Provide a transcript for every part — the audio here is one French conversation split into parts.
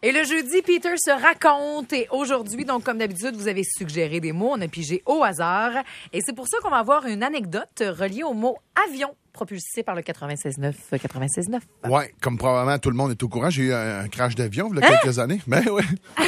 Et le jeudi, Peter se raconte. Et aujourd'hui, donc, comme d'habitude, vous avez suggéré des mots. On a pigé au hasard. Et c'est pour ça qu'on va avoir une anecdote reliée au mot avion, propulsé par le 96.9. 96.9. Ouais, comme probablement tout le monde est au courant, j'ai eu un crash d'avion il y a quelques années. Ben oui.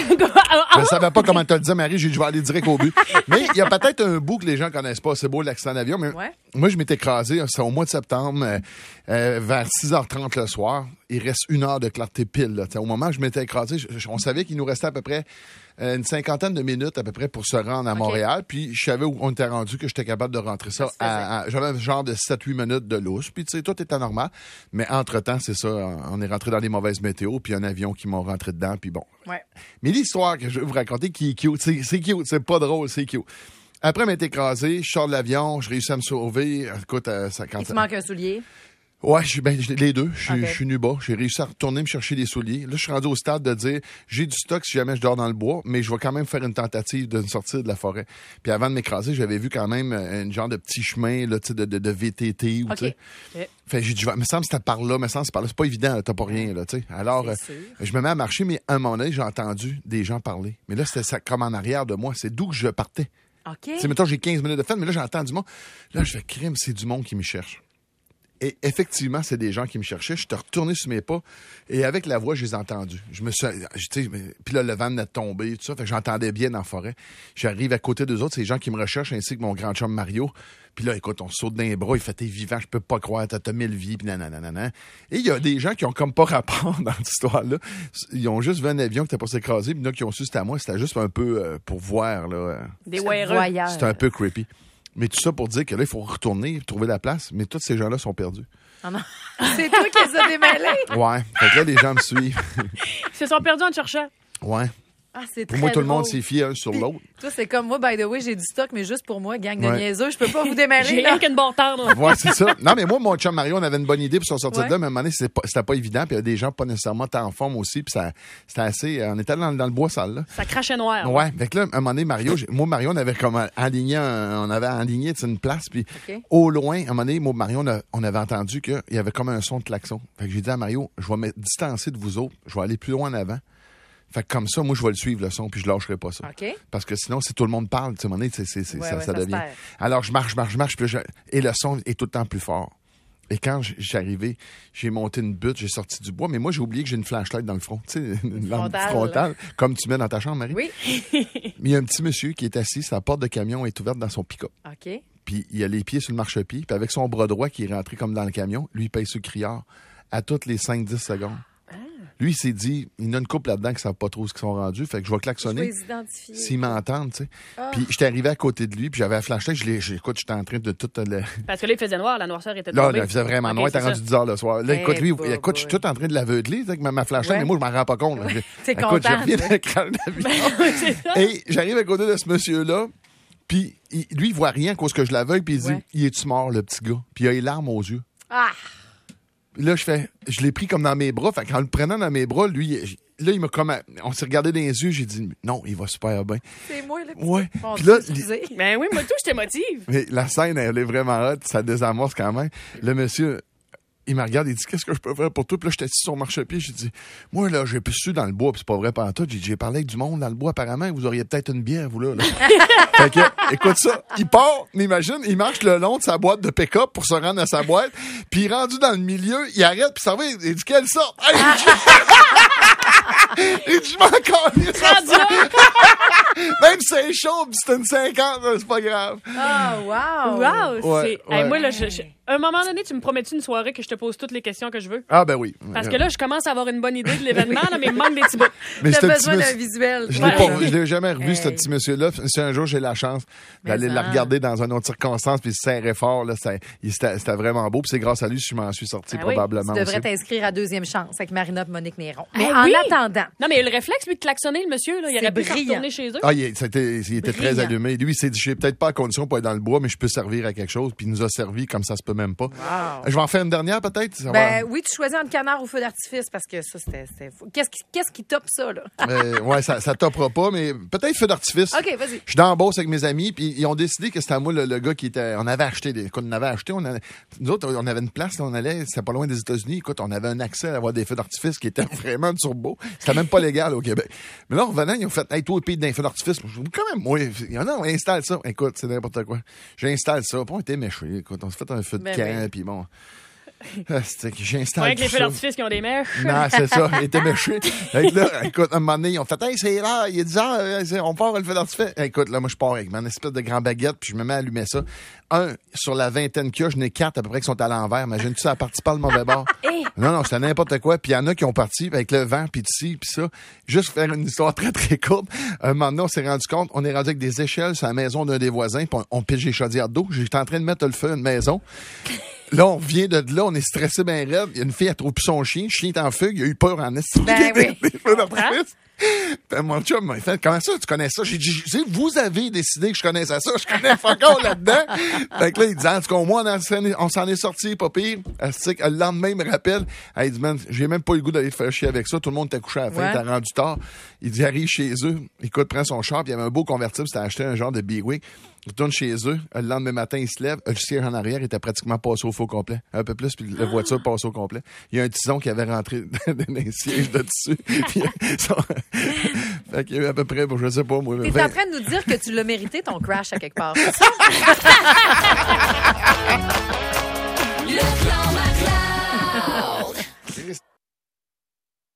Je ne savais pas comment te le dire, Marie. J'ai dit, je vais aller direct au but. Mais il y a peut-être un bout que les gens connaissent pas. C'est beau, l'accident d'avion. Mais moi, je m'étais écrasé. C'est au mois de septembre, vers 6h30 le soir. Il reste 1 heure de clarté pile. Là. Au moment où je m'étais écrasé, on savait qu'il nous restait à peu près une 50aine de minutes à peu près pour se rendre à Montréal. Puis je savais où on était rendu, que j'étais capable de rentrer ça. J'avais un genre de 7-8 minutes de lousse. Puis tu sais, tout était normal. Mais entre-temps, c'est ça. On est rentré dans les mauvaises météos. Puis un avion qui m'a rentré dedans. Puis bon. Ouais. Mais l'histoire que je vais vous raconter qui est cute, c'est cute. C'est pas drôle, c'est cute. Après m'être écrasé, je sors de l'avion, je réussis à me sauver. Écoute, ça quand il te manque un soulier? Ouais, les deux. Je suis nu bas. J'ai réussi à retourner me chercher des souliers. Là, je suis rendu au stade de dire, j'ai du stock si jamais je dors dans le bois, mais je vais quand même faire une tentative de sortir de la forêt. Puis avant de m'écraser, j'avais vu quand même un genre de petit chemin là, de VTT. Ou, Fait j'ai dit, me semble que c'était par là, c'est pas évident, là, t'as pas rien. Là, t'sais. Alors, je me mets à marcher, mais à un moment donné, j'ai entendu des gens parler. Mais là, c'était ça, comme en arrière de moi. C'est d'où que je partais. OK. Mettons, j'ai 15 minutes de fête, mais là, j'entends du monde. Là, je fais crime, c'est du monde qui me cherche. Et effectivement, c'est des gens qui me cherchaient. Je suis retourné sur mes pas et avec la voix, je les ai entendus. Je me suis, puis là, le vent venait de tomber, tout ça. Fait que j'entendais bien dans la forêt. J'arrive à côté d'eux autres, c'est les gens qui me recherchent, ainsi que mon grand chum Mario. Puis là, écoute, on saute dans les bras, il fait, t'es vivant, je peux pas croire, t'as 1000 vies, puis nanana. Et il y a des gens qui ont comme pas rapport dans cette histoire-là. Ils ont juste vu un avion qui était pas s'écraser, puis là, qui ont su c'était à moi. C'était juste un peu pour voir, là. Des voyeurs. C'était un peu creepy. Mais tout ça pour dire que là, il faut retourner, trouver la place. Mais tous ces gens-là sont perdus. Oh non. C'est toi qui les as démêlés? Ouais. Fait que là, les gens me suivent. Ils se sont perdus en te cherchant. Ouais. Ah, c'est pour moi, tout le monde drôle. s'est fié un sur l'autre. Toi, c'est comme moi, by the way, j'ai du stock, mais juste pour moi, gang de niaiseux, je peux pas vous démêler. J'ai rien qu'une barre Ouais, c'est ça. Non, mais moi, mon chum Mario, on avait une bonne idée pour s'en sortir de là, mais à un moment donné, c'était pas évident. Puis il y a des gens pas nécessairement en forme aussi. Puis c'était assez. On était dans le bois sale, là. Ça crachait noir. Ouais. Fait que là, à un moment donné, Mario, on avait comme aligné une place. Puis au loin, à un moment donné, moi, Mario, on avait entendu qu'il y avait comme un son de klaxon. Fait que j'ai dit à Mario, je vais me distancer de vous autres. Je vais aller plus loin en avant. Fait que comme ça, moi, je vais le suivre, le son, puis je lâcherai pas ça. Okay. Parce que sinon, si tout le monde parle, tu sais, à un moment donné, ça devient. Se Alors, je marche, puis et le son est tout le temps plus fort. Et quand j'ai arrivé, j'ai monté une butte, j'ai sorti du bois, mais moi, j'ai oublié que j'ai une flashlight dans le front. Tu sais, une lampe frontale, comme tu mets dans ta chambre, Marie. Oui. Mais il y a un petit monsieur qui est assis, sa porte de camion est ouverte dans son pick-up. OK. Puis il a les pieds sur le marchepied, puis avec son bras droit qui est rentré comme dans le camion, lui, il paye sur le criard à toutes les 5-10 secondes. Lui, il s'est dit, il y en a une couple là-dedans qui ne savent pas trop ce qu'ils sont rendus, fait que je vais klaxonner. Je vais les identifier. S'ils m'entendent, tu sais. Puis j'étais arrivé à côté de lui, puis j'avais la flashlight, écoute, j'étais en train de tout le... Parce que là, il faisait noir, la noirceur était tombée. Là, il faisait vraiment noir, il était rendu 10 heures le soir. Là, écoute, lui, je suis tout en train de l'aveugler, avec ma flashlight, mais moi, je m'en rends pas compte. T'es content. Je reviens dans le crâne d'avion. Et j'arrive à côté de ce monsieur-là, puis lui, il voit rien à cause que je l'aveugle, puis il dit, il est-tu mort, le petit gars? Puis il a les larmes aux yeux. Ah! Là, je l'ai pris comme dans mes bras. Fait qu'en le prenant dans mes bras, lui, là, il m'a comme, on s'est regardé dans les yeux, j'ai dit, non, il va super bien. C'est moi, le petit. Ouais. Bon, puis là, ben oui, moi, tout, je t'émotive. Mais la scène, elle est vraiment hot, ça désamorce quand même. Le monsieur, il me regarde, il dit, qu'est-ce que je peux faire pour toi? Puis là, j'étais assis sur le marchepied, j'ai dit, moi, là, j'ai su dans le bois, puis c'est pas vrai pantoute. J'ai parlé avec du monde dans le bois, apparemment, vous auriez peut-être une bière, vous, là. Fait que, écoute ça, il part, imagine, il marche le long de sa boîte de pick-up pour se rendre à sa boîte, puis rendu dans le milieu, il arrête, puis ça va, il dit, quelle sorte? Hey, il dit, je m'en calisse. Même si c'est chaud, pis c'est une 50, c'est pas grave. Oh, wow! Wow! Ouais. Moi, là, à un moment donné, tu me promets-tu une soirée que je te pose toutes les questions que je veux? Ah, ben oui. Parce que là, je commence à avoir une bonne idée de l'événement, là, mais il me manque des petits bouts. Mais t'as besoin d'un visuel. Je l'ai jamais revu, ce petit monsieur-là. Si un jour j'ai la chance d'aller la regarder dans une autre circonstance, puis il se serrait fort, là, c'était vraiment beau. Puis c'est grâce à lui que je m'en suis sorti, probablement. Tu devrais aussi. t'inscrire à Deuxième Chance avec Marina et Monique Néron. Mais Ah, en oui? attendant... Non, mais il a le réflexe, lui, de klaxonner, le monsieur, là. Il aurait pu s'en brillant. retourner chez eux. Ah, il était très allumé. Lui, il s'est dit, je suis peut-être pas en condition pour être dans le bois, mais je peux servir à quelque chose. Puis il nous a servi comme ça se peut même pas. Wow. Je vais en faire une dernière, peut-être? Oui, tu choisis entre canard ou feu d'artifice parce que ça, c'était fou. Qu'est-ce qui top ça, là? Ouais, ça topera pas, mais peut-être feu d'artifice. OK, vas-y. Je suis dans la Beauce avec mes amis, puis ils ont décidé que c'était à moi le gars qui était... On avait acheté nous autres, on avait une place, là, on allait, c'était pas loin des États-Unis. Écoute, on avait un accès à avoir des feux d'artifice qui étaient vraiment turbo. C'était même pas légal au Québec. Mais là, en revenant, ils ont fait, hey, toi, pays d'un feu d'artifice. Je dis, quand même, oui. Non, on installe ça. Écoute, c'est n'importe quoi. J'installe ça. Puis on était méchés. Écoute, on s'est fait un feu de camp, puis bon. J'installe avec les feux d'artifice qui ont des mèches. Non, c'est ça. Il était méché. Là, écoute, à un moment donné, ils ont fait, hey, c'est là, il est 10 heures, on part le feu d'artifice. Écoute, là, moi, je pars avec mon espèce de grand baguette, puis je me mets à allumer ça. Sur la vingtaine qu'il y a, j'en ai 4 à peu près qui sont à l'envers. Imagine-tu, ça partit pas le mauvais bord. Non, c'était n'importe quoi. Puis il y en a qui ont parti avec le vent, puis ci, puis ça. Juste faire une histoire très, très courte. Un moment donné, on s'est rendu compte, on est rendu avec des échelles sur la maison d'un des voisins, puis on pige les chaudières d'eau. J'étais en train de mettre le feu à une maison. Là, on vient de là, on est stressé bien raide. Il y a une fille, elle trouve plus son chien. Le chien est en fugue. Il a eu peur en estime. Oui. Des feux d'artifice. Mon chum m'a fait, comment ça, tu connais ça? J'ai dit, vous avez décidé que je connaissais ça. Je connais encore là-dedans. Fait que là, il dit, en tout cas, moi, on s'en est sorti, pas pire. Le lendemain, il me rappelle. Il dit, man, j'ai même pas eu le goût d'aller te faire chier avec ça. Tout le monde t'a couché à la fin, t'as rendu tard. Il dit, arrive chez eux. Écoute, prend son char, puis il y avait un beau convertible. C'était acheté un genre de Big-Wig. Il retourne chez eux. Le lendemain matin, il se lève. Le siège en arrière était pratiquement passé au faux complet. Un peu plus, puis la voiture passe au complet. Il y a un tison qui avait rentré dans les sièges de dessus. Puis, fait qu'il y a eu à peu près, je sais pas, moi. T'es en train de nous dire que tu l'as mérité, ton crash, à quelque part. C'est ça?